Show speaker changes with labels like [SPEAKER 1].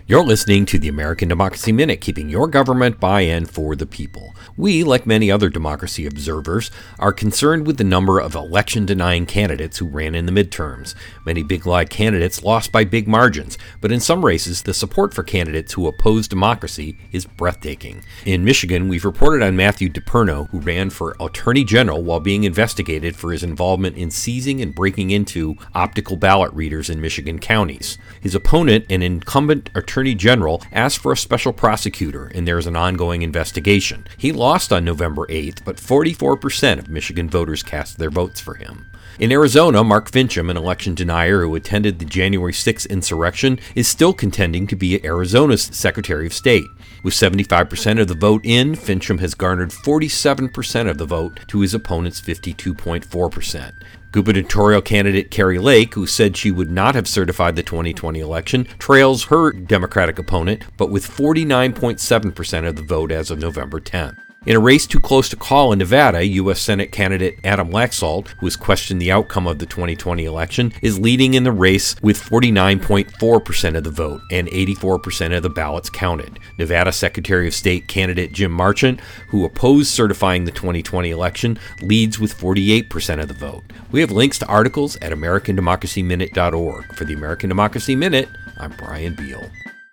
[SPEAKER 1] You're listening to the American Democracy Minute, keeping your government by and for the people. We, like many other democracy observers, are concerned with the number of election-denying candidates who ran in the midterms. Many big-lie candidates lost by big margins, but in some races, the support for candidates who oppose democracy is breathtaking. In Michigan, we've reported on Matthew DePerno, who ran for Attorney General while being investigated for his involvement in seizing and breaking into optical ballot readers in Michigan counties. His opponent, an incumbent Attorney General, asked for a special prosecutor, and there is an ongoing investigation. He lost on November 8th, but 44% of Michigan voters cast their votes for him. In Arizona, Mark Finchem, an election denier who attended the January 6th insurrection, is still contending to be Arizona's Secretary of State. With 75% of the vote in, Finchem has garnered 47% of the vote to his opponent's 52.4%. Gubernatorial candidate Kari Lake, who said she would not have certified the 2020 election, trails her Democratic opponent, but with 49.7% of the vote as of November 10th. In a race too close to call in Nevada, U.S. Senate candidate Adam Laxalt, who has questioned the outcome of the 2020 election, is leading in the race with 49.4% of the vote and 84% of the ballots counted. Nevada Secretary of State candidate Jim Marchant, who opposed certifying the 2020 election, leads with 48% of the vote. We have links to articles at AmericanDemocracyMinute.org. For the American Democracy Minute, I'm Brian Beal.